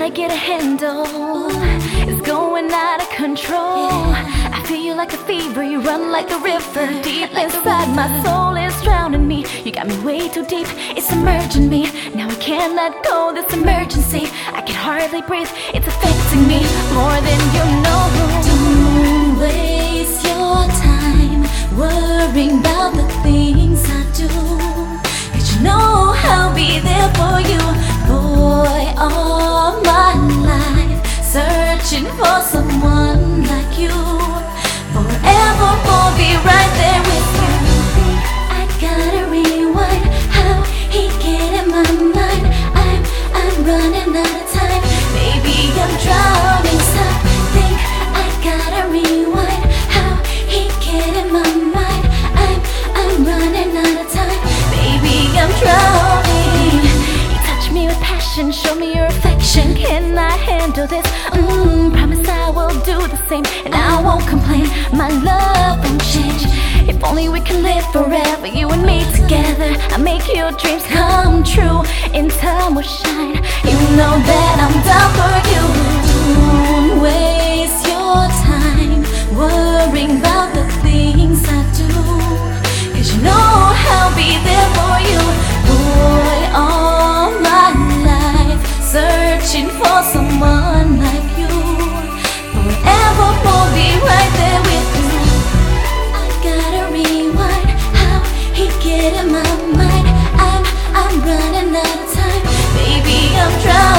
I get a handle. It's going out of control. I feel you like a fever, you run like the river. Deep inside, my soul is drowning me. You got me way too deep, it's submerging me. Now I can't let go, this emergency. I can hardly breathe, it's affecting me more than you know. Don't waste your time worrying about the things I do, 'cause you know I'll be there for you. Boy, all my life searching for someone like you. Forevermore be right there with you. I gotta rewind how he get in my mind. I'm running out of time. Baby, I'm drowning. Stop, think. I gotta rewind how he get in my mind. I'm running out of time. Baby, I'm drowning. You touch me with passion, show me your affection. Can I handle this? Promise I will do the same, and I won't complain. My love won't change. If only we can live forever, you and me together. I make your dreams come true. In time we'll shine. You know that I'm down for you. Don't waste your time worrying about the things I do, 'cause you know I'll be there for you. Boy, all my life searching for someone like you. Forevermore be right there with you. I gotta rewind how he get in my mind. I'm running out of time. Baby, I'm drowning.